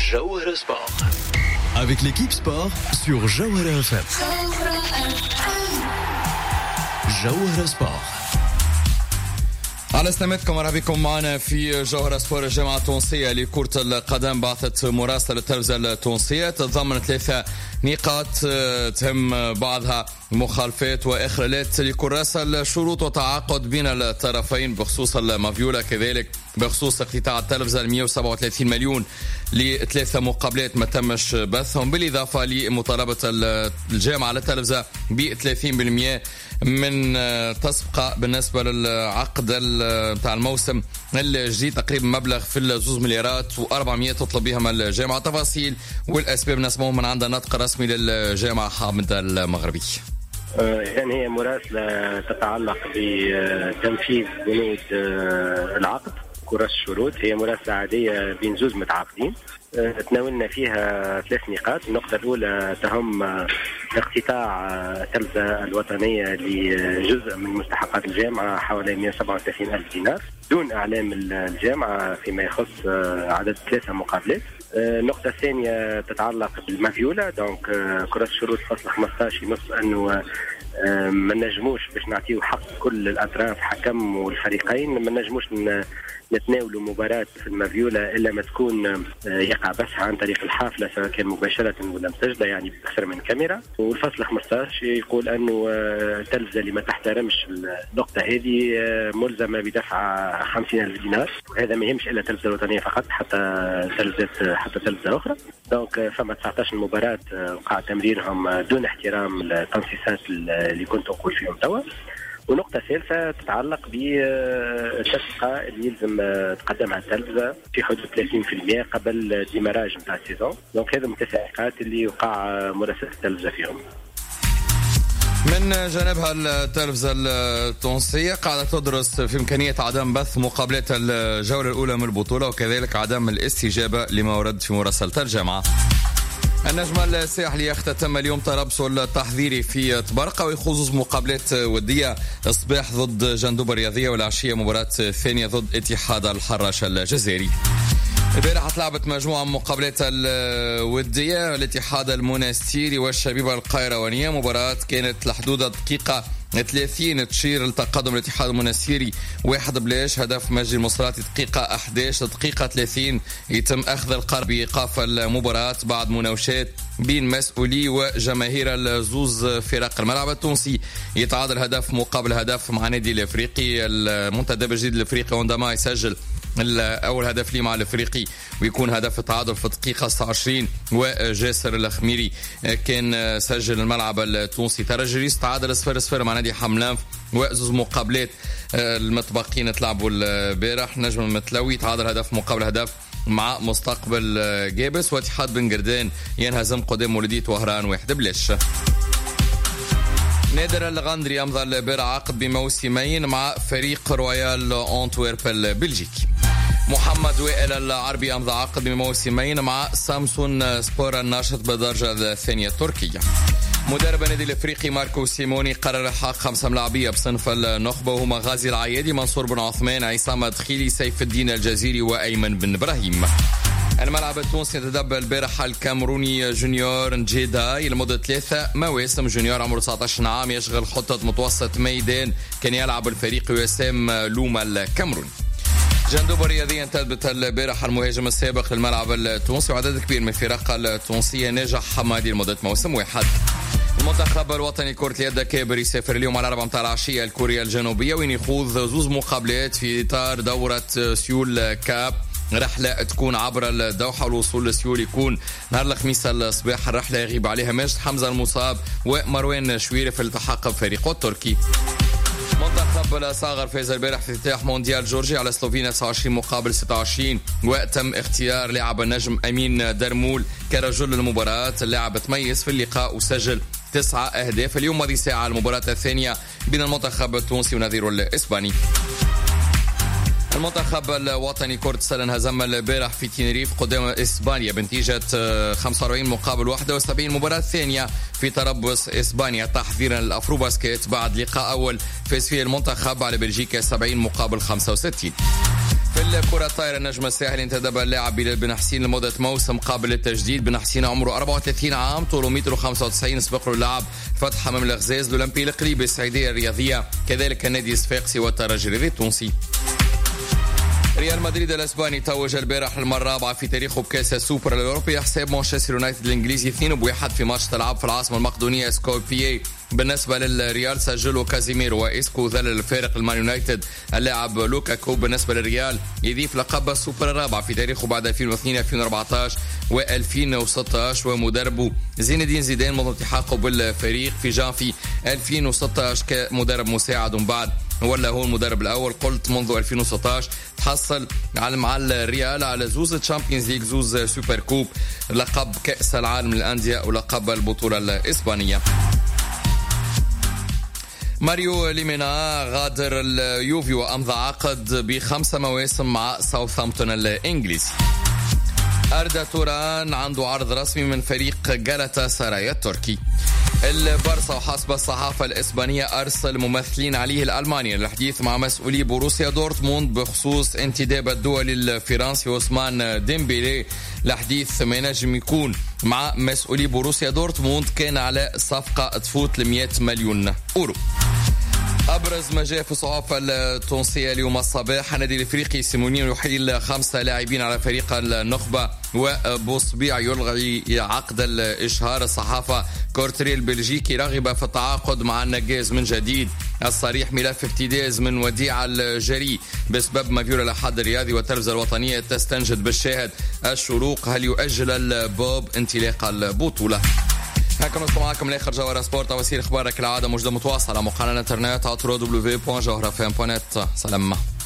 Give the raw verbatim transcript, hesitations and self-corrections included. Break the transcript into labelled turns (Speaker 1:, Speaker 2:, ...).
Speaker 1: Jawhara Sport. Avec l'équipe sport sur Jawhara F M. Jawhara Sport.
Speaker 2: على سلامتكم ورحبا بكم معنا في جوهرة سبور. الجامعة التونسية لكرة القدم بعثت مراسلة التلفزة التونسية تتضمن ثلاثة نقاط تهم بعضها مخالفات وإخلالات لكراسة الشروط وتعاقد بين الطرفين بخصوص المافيولا، كذلك بخصوص اقتطاع التلفزة مئة وسبعة وثلاثين مليون لثلاثة مقابلات ما تمش بثهم، بالإضافة لمطالبة الجامعة للتلفزة ب ثلاثين بالمئة من تسبقة بالنسبة للعقد تاع الموسم الجديد، تقريبا مبلغ في الزوز مليارات وأربعمئة تطلب بها من الجامعة. تفاصيل والأسباب نسمعهم من عند نطق رسمي للجامعة حامد المغربي.
Speaker 3: يعني هي مراسلة تتعلق بتنفيذ بنود العقد كرة الشروط. هي مراسلة عادية بين زوج متعاقدين تناولنا فيها ثلاث نقاط. النقطة الأولى تهم اقتطاع التلفزة الوطنية لجزء من مستحقات الجامعة حوالي مئة وسبعة وثلاثين ألف دينار دون إعلام الجامعة فيما يخص عدد ثلاثة مقابلات. النقطة الثانية تتعلق بالمافيولا، دونك كرة الشروط فصل خمسة عشر ينص أنه ما نجموش باش نعطيو حق كل الأطراف حكم والفريقين، ما نجموش نتناولوا مباراة في المافيولا إلا ما تكون يقع بثها عن طريق الحافلة سواء كان مباشرة ولا مسجلة يعني بأكثر من كاميرا. والفصل خمسة عشر يقول أنه التلفزة اللي ما تحترمش النقطة هذه ملزمة بدفع خمسين ألف دينار، وهذا ما يهمش إلا التلفزة الوطنية فقط، حتى تلفزة حتى تلفزة أخرى. دونك فما تسعة عشر مباراة وقع تمريرهم دون احترام التنصيصات اللي كنت أقول فيهم توا. ونقطة ثالثة تتعلق بالتسقة اللي يلزم تقدمها التلفزة في حدود ثلاثين بالمئة قبل الديماراج نتاع السيزون. دونك هذا من التسقات اللي يوقع مراسلة التلفزة فيهم.
Speaker 2: من جانبها التلفزة التونسية قاعدة تدرس في إمكانية عدم بث مقابلات الجولة الأولى من البطولة، وكذلك عدم الاستجابة لما ورد في مراسلة الجامعة. النجم الساحلي يختتم اليوم تربصه التحضيري في طبرقة ويخوض مقابلات ودية الصباح ضد جندوب الرياضية والعشية مباراة ثانية ضد اتحاد الحراش الجزائري. البارحة لعبت مجموعة من مقابلات الودية الاتحاد المنستيري والشبيبة القيروانية. مباراة كانت لحدود دقيقة ثلاثين تشير لتقدم الاتحاد المنستيري واحد بلاش. هدف مجدي المصراتي دقيقة أحد عشر دقيقة ثلاثين يتم أخذ القرار بإيقاف المباراة بعد مناوشات بين مسؤولي وجماهير الزوز فرق. الملعب التونسي يتعادل هدف مقابل هدف مع نادي الافريقي. المنتدب الجديد الافريقي وندما يسجل الأول هدف لي مع الافريقي ويكون هدف التعادل في الدقيقة ستة وعشرين، وجاسر الخميري كان سجل الملعب التونسي. ترجريس تعادل صفر صفر مع نادي حملانف، وزوز مقابلات المتبقين تلعبوا البارح. نجم المتلوي تعادل هدف مقابل هدف مع مستقبل جابس، واتحاد بن قردان ينهزم قدام مولودية وهران واحد بلاش. نادر الغندري أمضى البارح عقد بموسمين مع فريق رويال أنتويرب البلجيكي. محمد وائل العربي أمضى عقد بموسمين مع سامسون سبور الناشط بالدرجة الثانية التركية. مدرب النادي الافريقي ماركو سيموني قرر الحاق خمسة ملاعبية بصنف النخبة، وهما غازي العيادي، منصور بن عثمان، عصام دخيلي، سيف الدين الجزيري وأيمن بن إبراهيم. الملعب التونسي تدبر البارحة الكامروني جونيور نجيداي لمدة ثلاثة مواسم. جونيور عمره تسعة عشر عام يشغل خطة متوسط ميدان، كان يلعب الفريق وسام لوما الكامروني. جندوب الرياضية انتدبت البارحة المهاجم السابق للملعب التونسي، وعدد كبير من الفرق التونسية نجح حمادي لمدة موسم واحد. المنتخب الوطني كرة اليد كابر يسافر اليوم على أربعة متاع العشية لكوريا الجنوبية وين يخوض زوز مقابلات في إطار دورة سيول كاب. رحلة تكون عبر الدوحة، والوصول لسيول يكون نهار الخميس الصباح. الرحلة يغيب عليها ماجد حمزة المصاب ومروان شويري في الالتحاق بفريقه التركي. منتخب الصاغر فاز البارح في افتتاح مونديال جورجيا على سلوفينيا تسعة وعشرين مقابل ستة وعشرين، وتم اختيار لاعب النجم أمين درمول كرجل المباراة. اللاعب تميز في اللقاء وسجل تسعة أهداف. اليوم ماضي ساعة المباراة الثانية بين المنتخب التونسي ونظيره الإسباني. المنتخب الوطني كرة السلة هزم البارح في تينريف قدام إسبانيا بنتيجة خمسة وأربعين مقابل واحد وسبعين. مباراة ثانية في تربص إسبانيا تحضيرا للأفرو باسكيت بعد لقاء أول فاز فيه المنتخب على بلجيكا سبعين مقابل خمسة وستين. في الكرة الطايرة النجم الساحلي انتدب اللاعب بلال بن حسين لمدة موسم قابل للتجديد. بن حسين عمره أربعة وثلاثين عام، طوله متر وخمسة وتسعين، سبق له اللعب فتح حمام الغزاز، الأولمبي القليبي، السعيدية الرياضية، كذلك النادي الصفاقسي والترجي التونسي. ريال مدريد الاسباني توج البارح للمره الرابعه في تاريخه بكاس السوبر الاوروبي حساب مانشستر يونايتد الانجليزي اثنين بواحد في ماتش تلعب في العاصمه المقدونيه سكوبيي. بالنسبه للريال سجلوا كازيميرو وإسكو ذل الفارق المان يونايتد. اللاعب لوكاكو بالنسبه للريال يضيف لقب السوبر الرابع في تاريخه بعد ألفين واثنين ألفين وأربعة عشر وألفين وستة عشر، ومدربه زين الدين زيدان منذ التحاقه بالفريق في جانفي ألفين وستة عشر كمدرب مساعد، ومن بعد ولا هو المدرب الاول. قلت منذ ألفين وستة عشر تحصل على مع الريال على زوز تشامبيونز ليج، زوز سوبر كوب، لقب كأس العالم للأندية ولقب البطولة الإسبانية. ماريو ليمينا غادر اليوفي وأمضى عقد بخمسة مواسم مع ساوثهامبتون الإنجليزي. أردا توران عنده عرض رسمي من فريق جالاتا سراي التركي. البارسا وحسب الصحافة الإسبانية أرسل ممثلين عليه الألماني للحديث مع مسؤولي بوروسيا دورتموند بخصوص انتداب الدولي الفرنسي عثمان ديمبيلي. الحديث ما نجم يكون مع مسؤولي بوروسيا دورتموند كان على صفقة تفوت لمئة مليون أورو. أبرز ما جاء في الصحافة التونسية اليوم الصباح: النادي الإفريقي سيمونين يحيل خمسة لاعبين على فريق النخبة، وبوصبيع يلغي عقد الإشهار. الصحافة كورتري البلجيكي رغب في التعاقد مع النجاز من جديد. الصريح: ملف ابتداز من وديع الجري بسبب مفيول الأحد الرياضي. والتلفزة الوطنية تستنجد بالشاهد الشروق: هل يؤجل الباب انطلاق البطولة؟ هكذا نصل معكم لاخر جوهرة سبورت. وسيل اخبارك العاده موجوده متواصله على موقعنا الانترنت على دبليو دبليو دبليو دوت جوهرة اف ام دوت نت. سلام.